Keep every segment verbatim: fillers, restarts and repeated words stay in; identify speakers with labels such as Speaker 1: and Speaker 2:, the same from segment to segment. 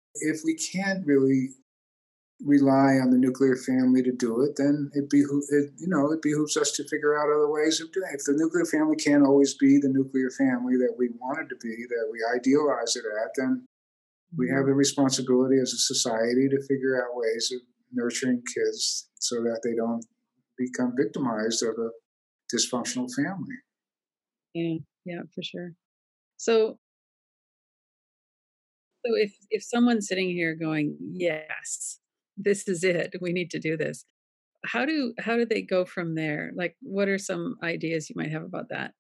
Speaker 1: If we can't really rely on the nuclear family to do it, then it behoo- it, you know, it behooves us to figure out other ways of doing it. If the nuclear family can't always be the nuclear family that we want it to be, that we idealize it at, then we have a responsibility as a society to figure out ways of nurturing kids so that they don't become victimized of a dysfunctional family.
Speaker 2: Yeah, yeah, for sure. So, so if if someone's sitting here going, "Yes, this is it. We need to do this." How do how do they go from there? Like, what are some ideas you might have about that?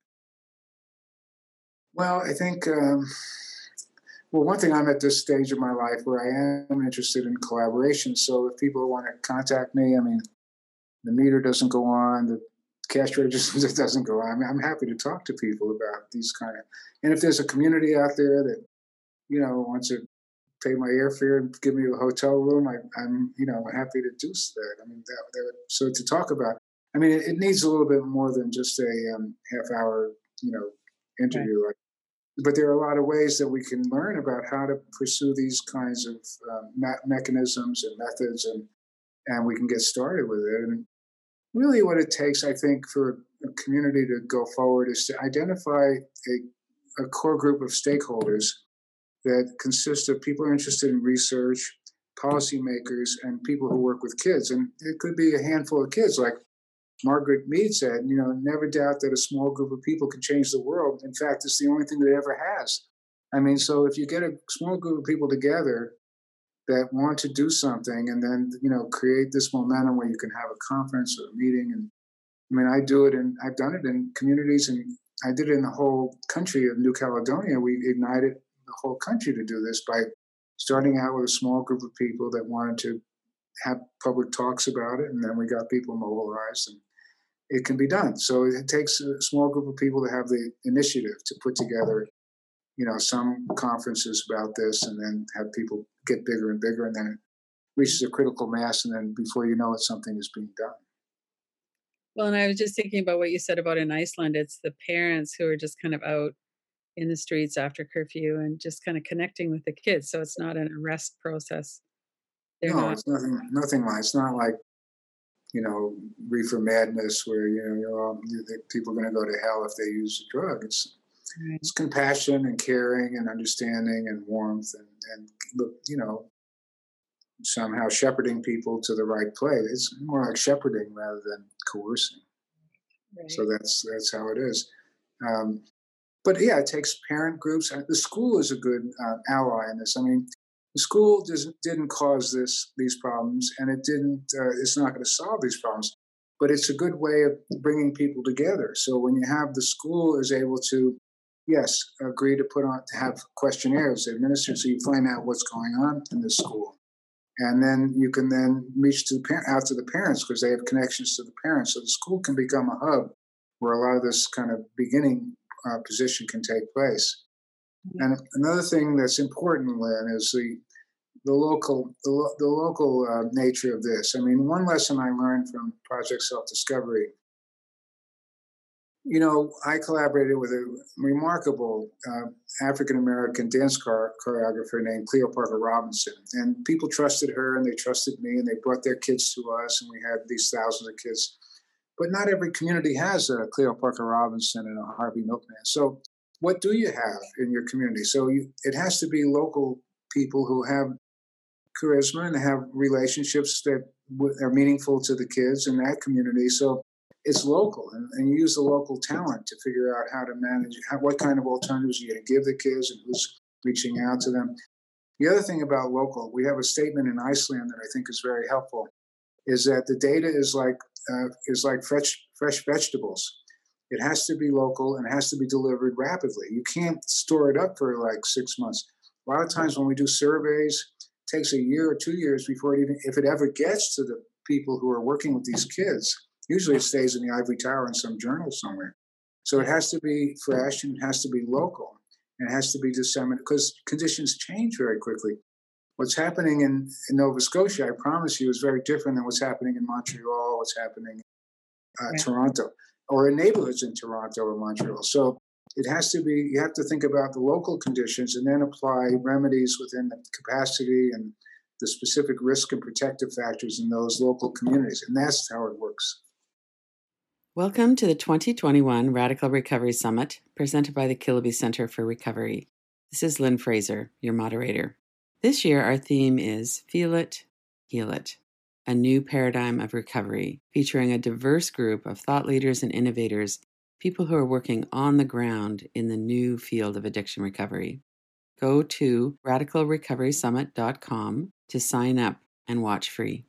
Speaker 1: Well, I think, um, well, one thing, I'm at this stage of my life where I am interested in collaboration. So if people want to contact me, I mean, the meter doesn't go on, the cash register doesn't go on. I mean, I'm happy to talk to people about these kind of, and if there's a community out there that, you know, wants to pay my airfare and give me a hotel room, I, I'm, you know, happy to do that. I mean, that, that, so to talk about, I mean, it, it needs a little bit more than just a um, half hour, you know,
Speaker 2: Right.
Speaker 1: interview. But there are a lot of ways that we can learn about how to pursue these kinds of um, me- mechanisms and methods, and and we can get started with it. And really, what it takes, I think, for a community to go forward is to identify a, a core group of stakeholders that consist of people who are interested in research, policymakers, and people who work with kids. And it could be a handful of kids, like Margaret Mead said, you know, never doubt that a small group of people can change the world. In fact, it's the only thing that it ever has. I mean, so if you get a small group of people together that want to do something, and then, you know, create this momentum where you can have a conference or a meeting. And I mean, I do it, and I've done it in communities, and I did it in the whole country of New Caledonia. We ignited the whole country to do this by starting out with a small group of people that wanted to have public talks about it, and then we got people mobilized, and it can be done. So it takes a small group of people to have the initiative to put together, you know, some conferences about this, and then have people get bigger and bigger, and then it reaches a critical mass, and then before you know it, something is being done.
Speaker 2: Well, and I was just thinking about what you said about in Iceland, it's the parents who are just kind of out in the streets after curfew and just kind of connecting with the kids, so it's not an arrest process. They're
Speaker 1: No,
Speaker 2: not.
Speaker 1: it's nothing. Nothing like. It's not like, you know, reefer madness where, you know, you're all, you, people are going to go to hell if they use a drug. It's
Speaker 2: Right.
Speaker 1: it's compassion and caring and understanding and warmth, and and look, you know, somehow shepherding people to the right place. It's more like shepherding rather than coercing. So
Speaker 2: Right.
Speaker 1: that's that's how it is. Um, but yeah, it takes parent groups. Uh, The school is a good uh, ally in this. I mean, the school doesn't didn't cause this these problems, and it didn't. Uh, it's not going to solve these problems, but it's a good way of bringing people together. So when you have the school is able to, yes, agree to put on to have questionnaires administered, so you find out what's going on in the school, and then you can then reach to the par- out to the parents because they have connections to the parents. So the school can become a hub where a lot of this kind of beginning uh, position can take place.
Speaker 2: Yeah.
Speaker 1: And another thing that's important, Lynn, is the the local the, lo- the local uh, nature of this. I mean, one lesson I learned from Project Self Discovery. You know, I collaborated with a remarkable uh, African American dance chor- choreographer named Cleo Parker Robinson. And people trusted her, and they trusted me, and they brought their kids to us, and we had these thousands of kids. But not every community has a Cleo Parker Robinson and a Harvey Milkman. So, what do you have in your community? So, you, it has to be local people who have charisma and have relationships that w- are meaningful to the kids in that community. So it's local, and, and you use the local talent to figure out how to manage how, what kind of alternatives you're going to give the kids and who's reaching out to them. The other thing about local, we have a statement in Iceland that I think is very helpful, is that the data is like uh, is like fresh fresh vegetables. It has to be local and it has to be delivered rapidly. You can't store it up for like six months. A lot of times when we do surveys, it takes a year or two years before it even, if it ever gets to the people who are working with these kids. Usually it stays in the ivory tower in some journal somewhere. So it
Speaker 2: Yeah.
Speaker 1: has to be fresh and it has to be local and it has to be disseminated because conditions change very quickly. What's happening in, in Nova Scotia, I promise you, is very different than what's happening in Montreal, what's happening in uh,
Speaker 2: Right.
Speaker 1: Toronto, or in neighborhoods in Toronto or Montreal. So It has to be, you have to think about the local conditions and then apply remedies within the capacity and the specific risk and protective factors in those local communities. And that's how it works.
Speaker 3: Welcome to the twenty twenty-one Radical Recovery Summit, presented by the Kilby Center for Recovery. This is Lynn Fraser, your moderator. This year, our theme is Feel It, Heal It, a new paradigm of recovery, featuring a diverse group of thought leaders and innovators, people who are working on the ground in the new field of addiction recovery. Go to radical recovery summit dot com to sign up and watch free.